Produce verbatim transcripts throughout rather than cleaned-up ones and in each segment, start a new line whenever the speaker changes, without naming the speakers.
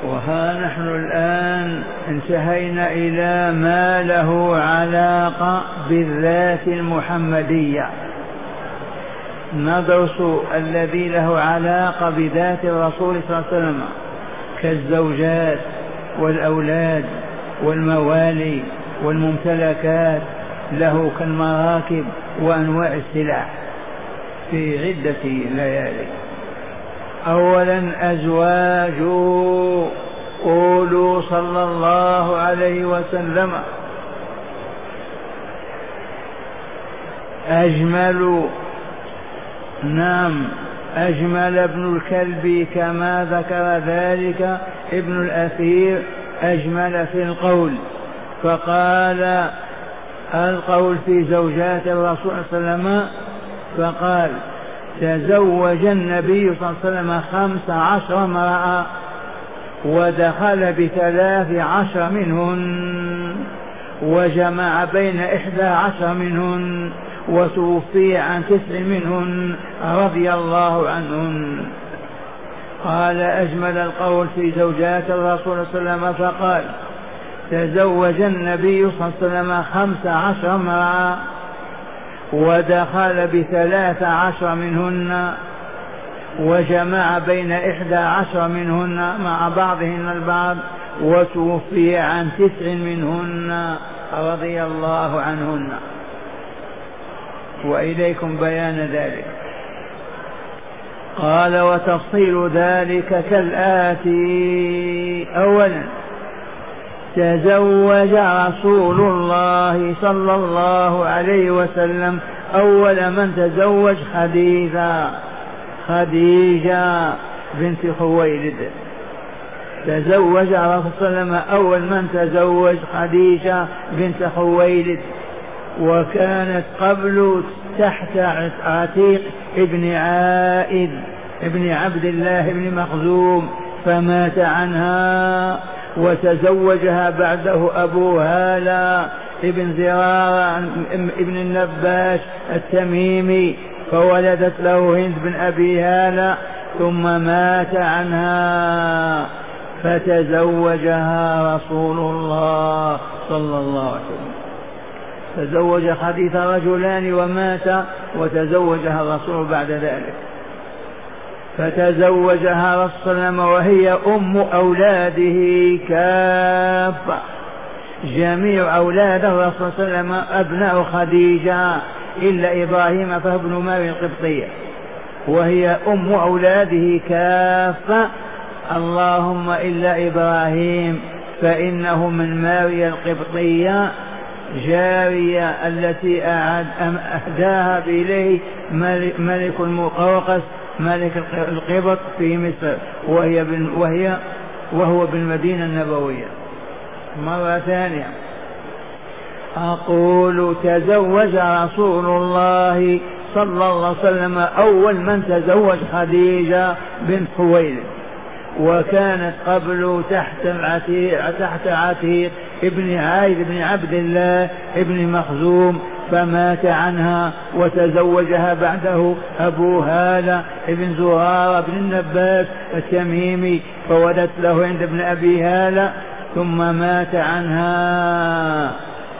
وها نحن الآن انتهينا إلى ما له علاقة بالذات المحمدية، ندرس الذي له علاقة بذات الرسول صلى الله عليه وسلم كالزوجات والأولاد والموالي والممتلكات له كالمراكب وأنواع السلاح في عدة ليالي. أولا أزواج قولوا صلى الله عليه وسلم أجمل، نعم أجمل ابن الكلب كما ذكر ذلك ابن الأثير، أجمل في القول، فقال القول في زوجات الرسول صلى الله عليه وسلم، فقال تزوج النبي صلى الله عليه وسلم خمس عشر امرأة ودخل بثلاث عشر منهن وجمع بين إحدى عشر منهن وتوفي عن تسع منهن رضي الله عنهن. قال أجمل القول في زوجات الرسول صلى الله عليه وسلم، فقال تزوج النبي صلى الله عليه وسلم خمس عشر امرأة ودخل بثلاث عشر منهن وجمع بين إحدى عشر منهن مع بعضهن البعض وتوفي عن تسع منهن رضي الله عنهن. وإليكم بيان ذلك. قال وتفصيل ذلك كالآتي: أولا تزوج رسول الله صلى الله عليه وسلم أول من تزوج خديجة خديجة بنت خويلد. تزوج الرسول صلى الله عليه وسلم أول من تزوج خديجة بنت خويلد، وكانت قبل تحت عتيق ابن عائد ابن عبد الله ابن مخزوم فمات عنها، وتزوجها بعده أبو هالة ابن زرارة ابن النباش التميمي فولدت له هند بن أبي هالة، ثم مات عنها فتزوجها رسول الله صلى الله عليه وسلم. تزوج خديجة رجلان ومات وتزوجها الرسول بعد ذلك، فتزوجها رسول الله وهي أم أولاده كافة، جميع أولاد الرسول صلى الله عليه وسلم أبناء خديجة إلا إبراهيم فهو ابن ماري القبطية، وهي أم أولاده كافة، اللهم إلا إبراهيم فإنه من ماري القبطية جارية التي أهداها إليه ملك المقوقس ملك القبط في مصر، وهي, وهي وهو بالمدينة النبوية. مرة ثانية أقول تزوج رسول الله صلى الله عليه وسلم أول من تزوج خديجة بنت خويلد، وكانت قبل تحت العتيق تحت عتيق ابن عايد بن عبد الله ابن مخزوم فمات عنها، وتزوجها بعده أبو هالة ابن زرارة بن النباس التميمي فولدت له عند ابن أبي هالة ثم مات عنها،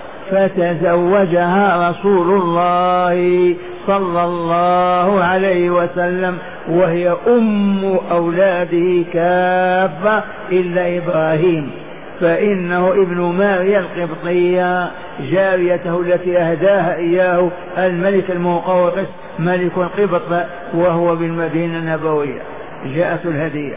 فتزوجها رسول الله صلى الله عليه وسلم وهي أم أولاده كافة إلا إبراهيم فإنه ابن ماريا القبطية جاريته التي أهداها إياه الملك المقوقس ملك القبط وهو بالمدينة النبوية، جاءت الهدية.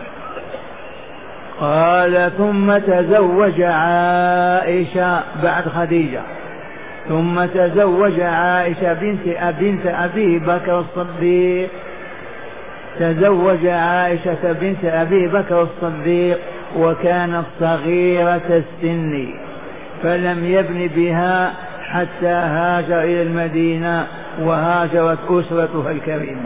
قال ثم تزوج عائشة بعد خديجة، ثم تزوج عائشة بنت بنت أبي بكر الصديق، تزوج عائشة بنت أبي بكر الصديق وكانت صغيرة السن فلم يبن بها حتى هاجر إلى المدينة وهاجرت أسرتها الكريمة.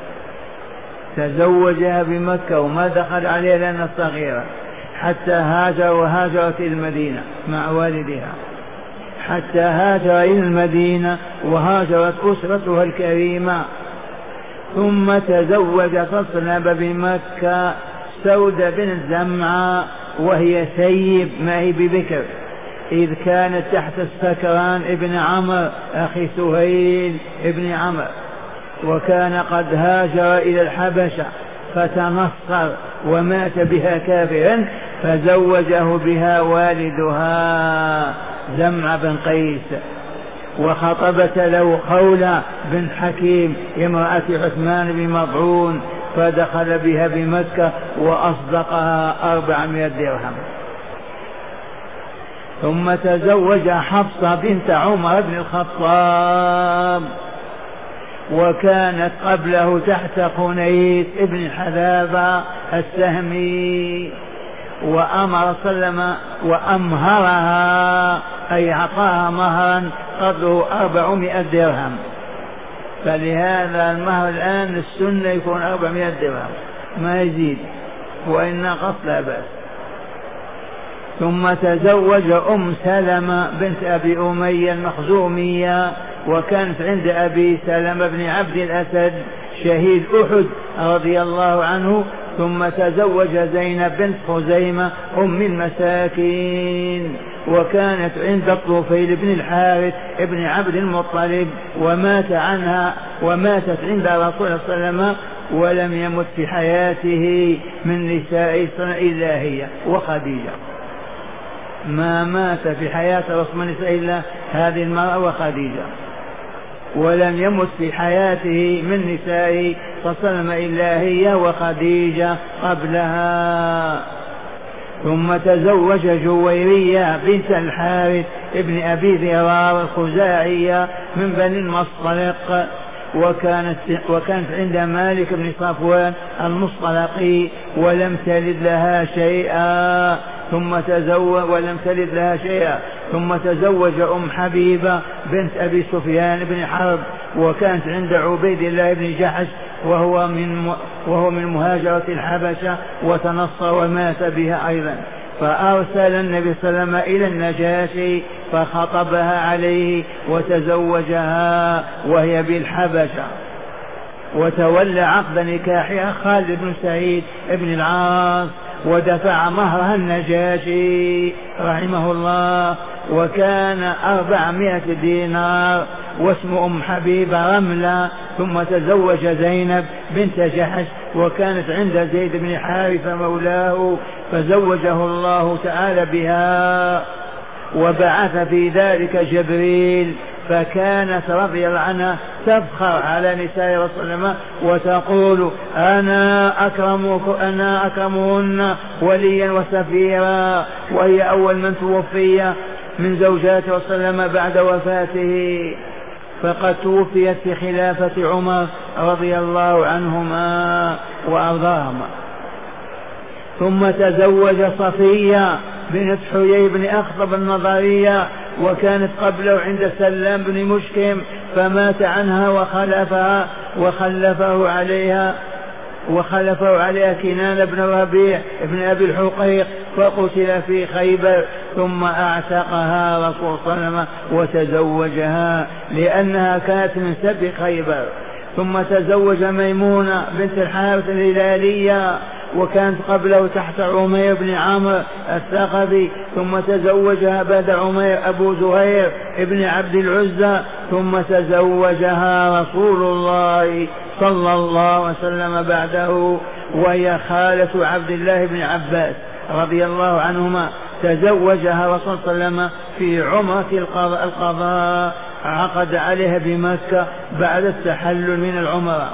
تزوجها بمكة وما دخل عليها لأنها صغيرة حتى هاجر وهاجرت إلى المدينة مع والدها، حتى هاجر إلى المدينة وهاجرت أسرتها الكريمة. ثم تزوج فصلب بمكة سودة بنت زمعة وهي سيب ما هي ببكر، إذ كانت تحت السكران ابن عمرو أخي سهيل ابن عمرو، وكان قد هاجر إلى الحبشة فتنصر ومات بها كافرا، فزوجه بها والدها زمعة بن قيس، وخطبت له خولة بن حكيم امرأة عثمان بن مظعون، فدخل بها بمكة وأصدقها أربعمائة درهم. ثم تزوج حفصة بنت عمر بن الخطاب، وكانت قبله تحت قنيس ابن حذافة السهمي، وأمر سلم وأمهرها أي أعطاها مهرا قدره أربعمائة درهم، فلهذا المهر الآن السنة يكون أربعمائة درهم ما يزيد، وإن نقص لا بأس. ثم تزوج أم سلمة بنت أبي أمية المخزومية، وكانت عند أبي سلمة بن عبد الأسد شهيد أحد رضي الله عنه. ثم تزوج زينب بنت خزيمة أم المساكين، وكانت عند الطفيل بن الحارث ابن عبد المطلب، ومات عنها وماتت عند رسول الله صلى الله عليه وسلم، ولم يمت في حياته من نساء إلا هي وخديجة، ما مات في حياة رسول الله إلا هذه المرأة وخديجة، ولم يمت في حياته من نسائه صلى الله عليه وسلم إلا هي وخديجة قبلها. ثم تزوج جويرية بنت الحارث ابن أبي ذرار الخزاعية من بني المصطلق، وكانت, وكانت عند مالك بن صفوان المصطلقي، ولم تلد لها شيئا ثم تزوج ولم تلد لها شيئا ثم تزوج أم حبيبة بنت أبي سفيان بن حرب، وكانت عند عبيد الله بن جحش، وهو من وهو من مهاجرة الحبشة، وتنصر ومات بها أيضا. فأرسل النبي صلى الله عليه وسلم إلى النجاشي فخطبها عليه وتزوجها وهي بالحبشة، وتولى عقد نكاحها خالد بن سعيد بن العاص، ودفع مهرها النجاشي رحمه الله، وكان أربعمائة دينار، واسم أم حبيبة رملة. ثم تزوج زينب بنت جحش، وكانت عند زيد بن حارثة مولاه، فزوجه الله تعالى بها، وبعث في ذلك جبريل، فكانت رضي الله عنها تفخر على نساء رسول الله وتقول أنا أكرم أنا أكرمهن وليا وسفيرا، وهي أول من توفي من زوجات رسول الله بعد وفاته، فقد توفيت في خلافة عمر رضي الله عنهما وأرضاهما. ثم تزوج صفية بنت حيي بن أخطب النظرية، وكانت قبله عند سلام بن مشكم، فمات عنها وخلفها وخلفه عليها وخلفه عليها كنان بن ربيع بن أبي الحقيق، فقتل في خيبر. ثم أعتقها رسول صلى الله عليه وسلم وتزوجها لأنها كانت من سبي خيبر. ثم تزوج ميمونة بنت الحارث الهلالية، وكانت قبله تحت عمير بن عمرو الثقفي. ثم تزوجها بعد عمير أبو زهير ابن عبد العزى. ثم تزوجها رسول الله صلى الله عليه وسلم بعده، وهي خالة عبد الله بن عباس رضي الله عنهما. تزوجها رسول صلى الله عليه وسلم في عمرة القضاء، عقد عليها بمكة بعد التحلل من العمرة،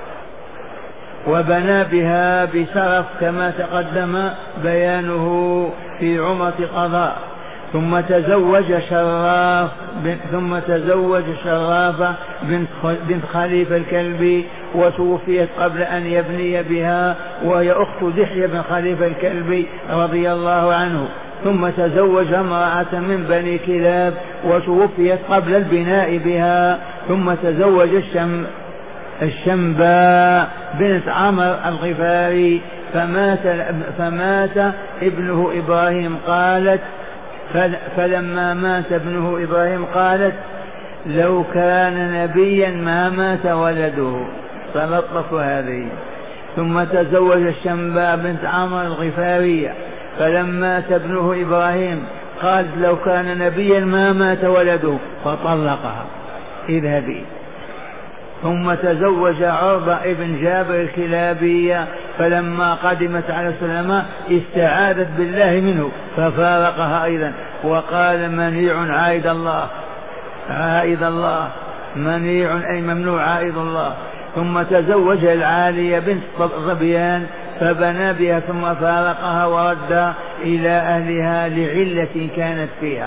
وبنى بها بشرف كما تقدم بيانه في عمرة قضاء. ثم تزوج شراف ثم تزوج شرافة بنت خليفة الكلبي، وتوفيت قبل أن يبني بها، وهي أخت دحية بن خليفة الكلبي رضي الله عنه. ثم تزوج امرأة من بني كلاب، وتوفيت قبل البناء بها. ثم تزوج الشم الشنباء بنت عمرو الغفاري، فمات, فمات ابنه إبراهيم. قالت فلما مات ابنه إبراهيم قالت لو كان نبيا ما مات ولده، فلطف هذه. ثم تزوج الشنباء بنت عمرو الغفارية، فلما مات ابنه إبراهيم قالت لو كان نبيا ما مات ولده فطلقها، اذهبي. ثم تزوج عرضة ابن جابر الكلابية، فلما قدمت على سليمان استعاذت بالله منه ففارقها أيضا، وقال منيع عائد الله، عائد الله، منيع أي ممنوع عائد الله. ثم تزوج العالية بنت ظبيان فبنى بها ثم فارقها ورد إلى أهلها لعلة كانت فيها.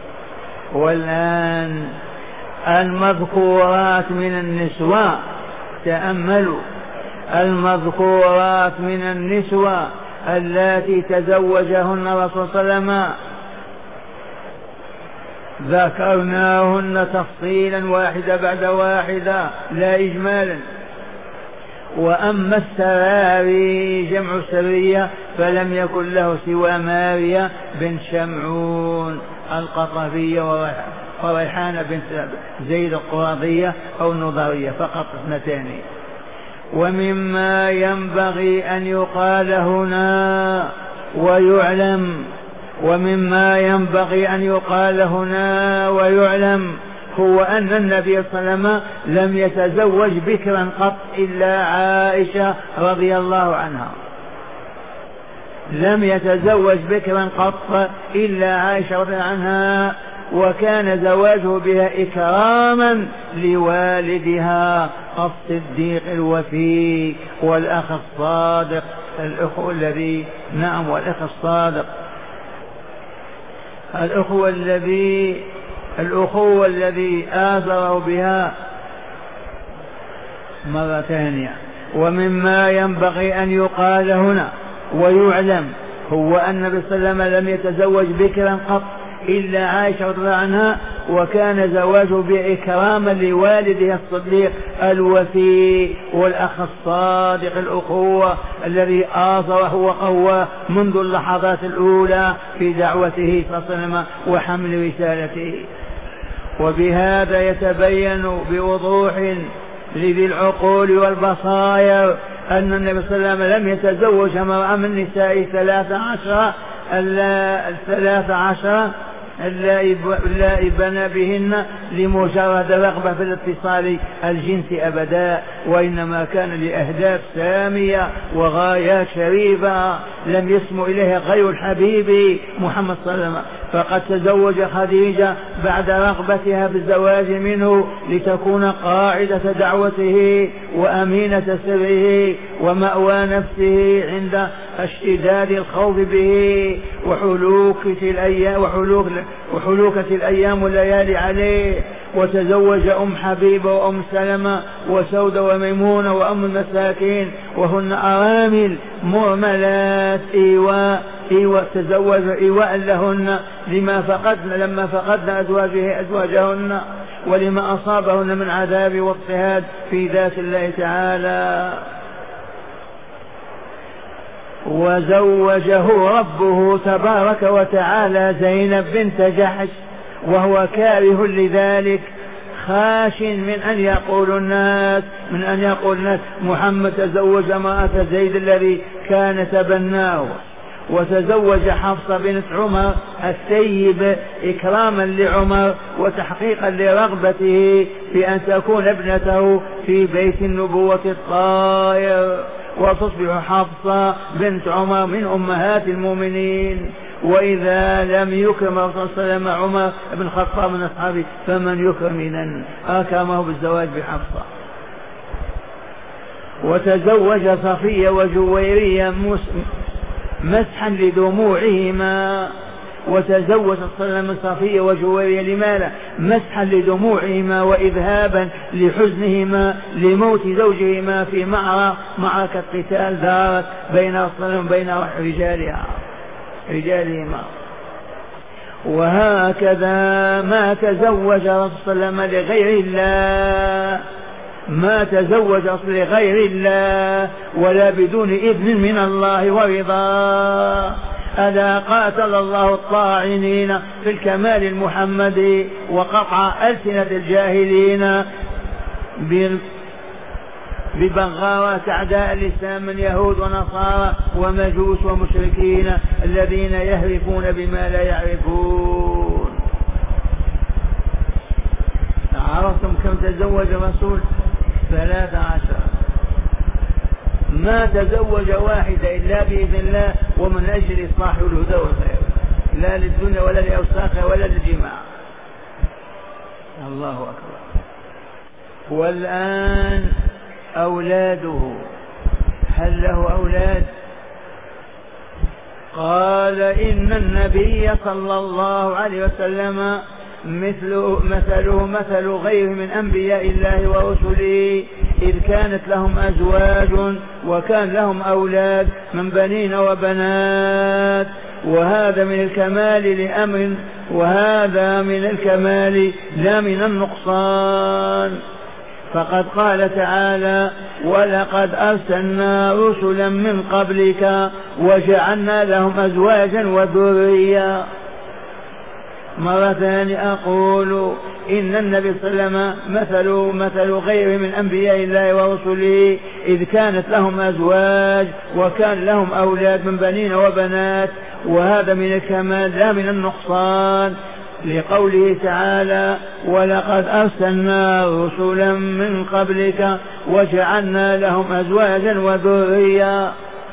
والآن المذكورات من النسوة، تأملوا المذكورات من النسوة اللاتي تزوجهن الرسول صلى الله عليه وسلم ذكرناهن تفصيلا واحدة بعد واحدة لا إجمالا. وأما السراري جمع سرية فلم يكن له سوى ماريا بنت شمعون القطفية وريحانة بنت زيد القراضية أو النضرية، فقط اثنتين. ومما ينبغي أن يقال هنا ويعلم ومما ينبغي أن يقال هنا ويعلم هو أن النبي صلى الله عليه وسلم لم يتزوج بكرا قط إلا عائشة رضي الله عنها، لم يتزوج بكرا قط إلا عائشة رضي الله عنها، وكان زواجه بها إكراما لوالدها الصديق الوفي والأخ الصادق، الأخو الذي نعم والأخ الصادق، الأخوة الذي الأخوة الذي آثره بها مرة ثانية. ومما ينبغي أن يقال هنا ويعلم هو أن النبي صلى الله عليه وسلم لم يتزوج بكرا قط إلا عائشة رضي الله عنها، وكان زواجه بإكراما لوالده الصديق الوفي والأخ الصادق الأخوة الذي آثره وقواه منذ اللحظات الأولى في دعوته صلى الله عليه وسلم وحمل رسالته. وبهذا يتبين بوضوح لذي العقول والبصائر أن النبي صلى الله عليه وسلم لم يتزوج امرأة من نساء ثلاث عشر الثلاث عشر اللائي بنى بهن لمجرد رغبة في الاتصال الجنسي أبدا، وإنما كان لأهداف سامية وغايات شريفة لم يسمو إليها غير الحبيب محمد صلى الله عليه وسلم. فقد تزوج خديجة بعد رغبتها بالزواج منه لتكون قاعدة دعوته وأمينة سره ومأوى نفسه عند اشتداد الخوف به وحلوكة الأيام وحلوك وحلوكة الأيام والليالي عليه. وتزوج أم حبيبة وأم سلمة وسودة وميمونة وأم المساكين وهن أرامل مرملات إيواء إيواء تزوج إيواء لهن لما فقدن لما فقدن أزواجه أزواجهن ولما أصابهن من عذاب واضطهاد في ذات الله تعالى. وزوجه ربه تبارك وتعالى زينب بنت جحش وهو كاره لذلك، خاش من أن يقول الناس من أن يقول الناس محمد تزوج امرأة زيد الذي كان تبناه. وتزوج حفصة بنت عمر السيب إكراما لعمر وتحقيقا لرغبته في أن تكون ابنته في بيت النبوة الطاهر، وتصبح حفصة بنت عمر من أمهات المؤمنين. وإذا لم يكرم الرسول صلى الله عليه وسلم عمر بن الخطاب من أصحابه فمن يكرم إذن أكرمه بالزواج بحفصة. وتزوج صفية وجويرية مسحا لدموعهما، وتزوج صلى الله عليه وسلم صفية وجويرية لماذا؟ مسحا لدموعهما وإذهابا لحزنهما لموت زوجهما في معركة قتال دارت بين الرسول وبين رجالها رجالهما. وهكذا ما تزوج الرسول صلى الله عليه وسلم لغير الله، ما تزوج لغير الله ولا بدون إذن من الله ورضاه. ألا قاتل الله الطاعنين في الكمال المحمدي وقطع ألسنة الجاهلين ببغاوات أعداء الإسلام من يهود ونصارى ومجوس ومشركين الذين يهرفون بما لا يعرفون. عرفتم كم تزوج الرسول؟ ثلاث عشر. ما تزوج واحدة إلا بإذن الله ومن أجل إصلاح الهدى والخير، لا للدنيا ولا لأوساخها ولا للجماع. الله أكبر. والآن أولاده، هل له أولاد؟ قال إن النبي صلى الله عليه وسلم مثله مثله مثل غيره من أنبياء الله ورسله، إذ كانت لهم أزواج وكان لهم أولاد من بنين وبنات، وهذا من الكمال لأمر وهذا من الكمال لا من النقصان. فقد قال تعالى: ولقد أرسلنا رسلا من قبلك وجعلنا لهم أزواجا وذرية. مرة ثانية أقول إن النبي صلى الله عليه وسلم مثل مثل غيره من أنبياء الله ورسله، إذ كانت لهم أزواج وكان لهم أولاد من بنين وبنات، وهذا من الكمال لا من النقصان، لقوله تعالى: ولقد أرسلنا رسلا من قبلك وجعلنا لهم أزواجا وذرية.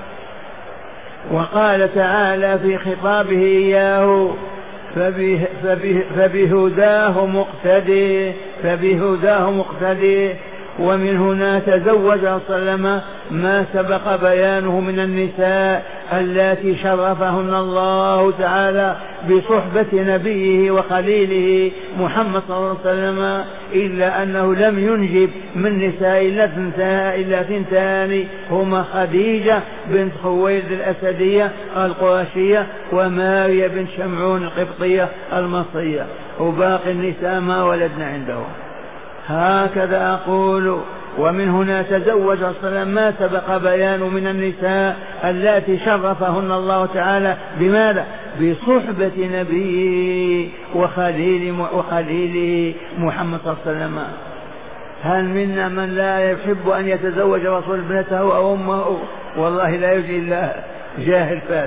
وقال تعالى في خطابه إياه: فبه فبه فبهداه مقتدي فبهداه مقتدي. ومن هنا تزوج صلى الله عليه وسلم ما سبق بيانه من النساء اللاتي شرفهن الله تعالى بصحبة نبيه وخليله محمد صلى الله عليه وسلم، إلا أنه لم ينجب من نساء إلا ثنتان هما خديجة بنت خويلد الأسدية القرشية وماريا بنت شمعون القبطية المصرية، وباقي النساء ما ولدنا عنده. هكذا أقول. ومن هنا تزوج صلى الله عليه وسلم ما سبق بيان من النساء اللاتي شرفهن الله تعالى بماذا؟ بصحبة نبيه وخليل وخليله محمد صلى الله عليه وسلم. هل منا من لا يحب أن يتزوج رسول ابنته أو أمه؟ والله لا يجي إلا جاهل فاسق.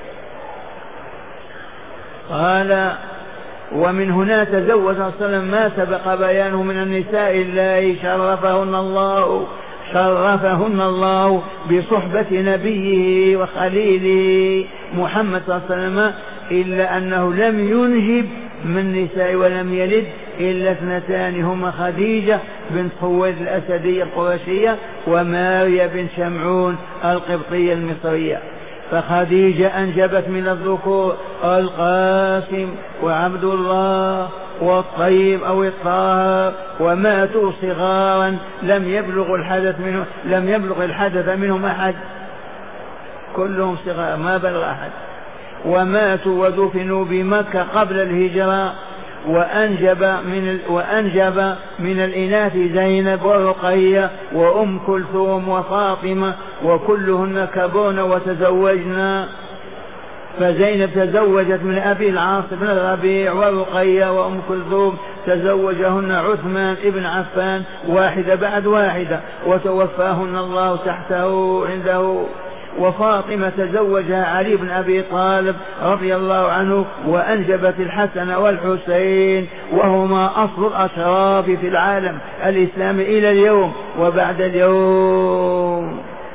قال: ومن هنا تزوج صلى الله عليه وسلم ما سبق بيانه من النساء اللائي شرفهن الله شرفهن الله بصحبة نبيه وخليله محمد صلى الله عليه وسلم، إلا أنه لم ينجب من نساء ولم يلد إلا اثنتان هما خديجة بنت خويلد الأسدية القرشية وماريا بن شمعون القبطية المصرية. فخديجة أنجبت من الذكور القاسم وعبد الله والطيب أو الطاهر، وماتوا صغارا لم يبلغ الحدث منهم لم يبلغ الحدث منهم أحد، كلهم صغار ما بلغ أحد، وماتوا ودفنوا بمكة قبل الهجرة. وأنجب من وأنجب من الإناث زينب ورقية وأم كلثوم وفاطمة، وكلهن كبرن وتزوجنا. فزينب تزوجت من أبي العاص بن الربيع، ورقية وأم كلثوم تزوجهن عثمان ابن عفان واحدة بعد واحدة وتوفاهن الله تحته عنده. وفاطمة تزوجها علي بن أبي طالب رضي الله عنه، وأنجبت الحسن والحسين، وهما أصل الأشراف في العالم الإسلامي إلى اليوم وبعد اليوم،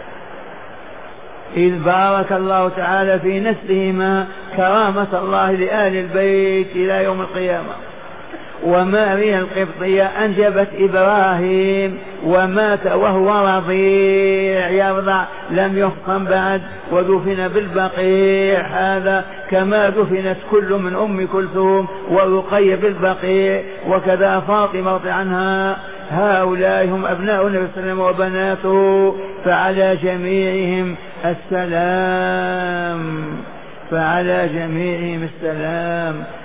إذ بارك الله تعالى في نسلهما كرامة الله لآل البيت إلى يوم القيامة. وماريا القبطية أنجبت إبراهيم ومات وهو رضيع يرضع لم يفطم بعد، ودفن بالبقيع، هذا كما دفنت كل من أم كلثوم ورقية بالبقيع، وكذا فاطمة رضي عنها. هؤلاء هم أبناء النبي صلى الله عليه وسلم وبناته، فعلى جميعهم السلام فعلى جميعهم السلام